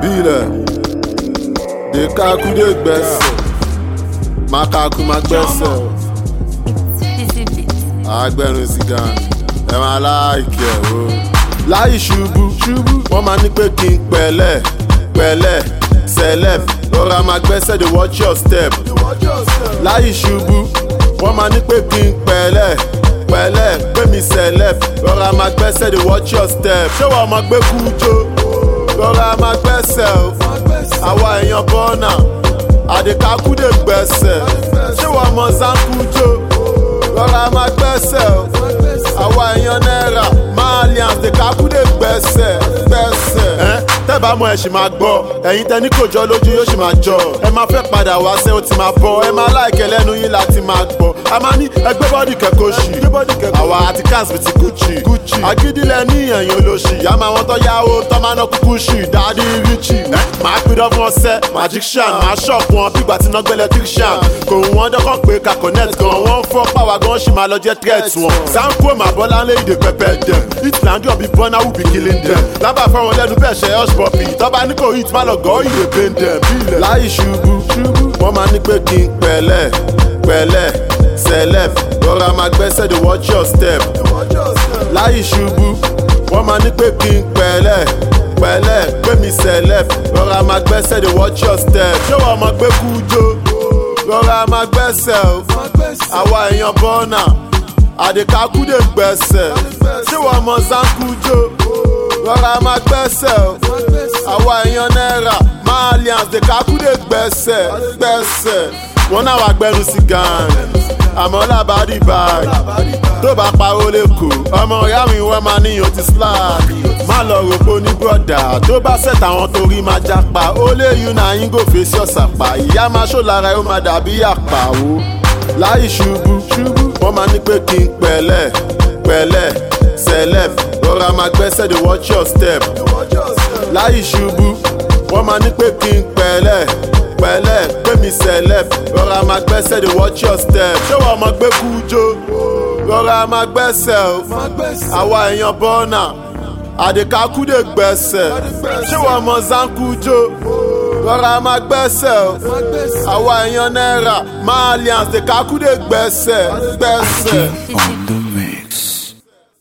Bile, de kaku de gbese, makaku ma gbese. Agbẹnu sìgá, ẹ máa láìkẹ o. Láì ṣubú, wọ́n máa ní pé kí n pẹ̀lẹ́, celeb, rọra máa gbẹ́sẹ̀ dey watch your step. Láì ṣubú, wọ́n máa ní pé kí n pẹ̀lẹ́, pé mi celeb, rọra máa gbẹ́sẹ̀ dey watch your step. Ṣé wọ́n máa gbé kú jó? Rọra máa gbẹ́sẹ̀ o. Àwa èèyàn bọ́nà, àdèkàkú dè gbẹ́sẹ̀. Ṣé wọ́n mọ sáńkú jó? Rọra máa gbẹ́sẹ̀ o. Àwa èèyàn náírà, Malians àdèkàkú dè gbẹ́sẹ̀. Tẹ́bà mọ ẹ̀ ṣì máa gbọ́, ẹ̀yin tẹ́ ní kò jọ lójú yóò ṣì máa jọ. Ẹ máa fẹ́ padà wá sẹ́ ó ti máa bọ̀, ẹ máa láìkẹ́ lẹ́nu yín láti máa gbọ́. A máa ní ẹgbẹ́ bọ́dì kẹ́kọ̀ọ́ ṣì, àwa àti cans bìtì Gucci. Agídílẹ̀ ní ẹ̀yìn olóṣì, àmọ́ àwọn tó yáwó tó máa ná kúkú ṣì, Daddy Richie. Máa pidán fún ọsẹ, magician, máa ṣọ̀pù wọn bígbà tí náà gbẹ́lẹ̀ electrician. Kò wọ́n dọ́kàn pé ká connect gan, wọ́n fọ́ pàwá gan ṣì máa lọ jẹ́ threat wọn. Sanko Màbọ́láńlé ìdè pẹpẹ dem, hit Nàìjíríà bí Burna Who be killing them. Lábàá fáwọn lẹ́nu bẹ́ẹ̀ ṣe hush puppy, tọ́ba ní kò hit má lọ gọ́ ìdè pain dem. Láì ṣubú, wọ́n máa ní pé kí n pẹ̀lẹ́, celeb, rọra máa gbẹ́sẹ̀ dey watch your step. Láì ṣubú, wọ́n máa ní pé kí n pẹ̀lẹ́, pé mi celeb, rọra máa gbẹ́sẹ̀ dey watch your step. Ṣé wọ́n máa gbé kú jó? Rọra máa gbẹ́sẹ̀ o. Àwa èèyàn bọ́nà, àdèkàkú dè gbẹ́sẹ̀. Ṣé wọ́n mọ sáńkú jó? Rọra máa gbẹ́sẹ̀ o. Àwa èèyàn náírà, Malians àdèkàkú dè gbẹ́sẹ̀. Wọ́n náà wà gbẹnu sí gan, àmọ́ làbádì báyìí. Tó bá pawó lẹ́kọ̀ọ́, ọmọ ìyá mi wọ́n máa níyàn ti slack. Má lọ rògbò ní bọ́dà, tó bá set àwọn torí máa jápa. Ó lé yún náà yín gò fèsì ọ̀sàpá. Ìyá máa ṣó lára ẹ̀ ó máa dàbí àpá o. Láì ṣubú, wọ́n máa ní pé kí n pẹ̀lẹ́, celeb, rọra máa gbẹ́sẹ̀ dey watch your step. Láì ṣubú, wọ́n máa ní pé kí n pẹ̀lẹ́, pé mi celeb, rọra máa gbẹ́sẹ̀ dey watch your step. Ṣé wọ́n máa gbé kú jó? Rọra máa gbẹ́sẹ̀ o. Àwa èèyàn bọ́nà, àdèkàkú dè gbẹ́sẹ̀. Ṣé wọ́n mọ sáńkú jó? Rọra máa gbẹ́sẹ̀ o. Àwa èèyàn náírà, Malians àdèkàkú dè gbẹ́sẹ̀.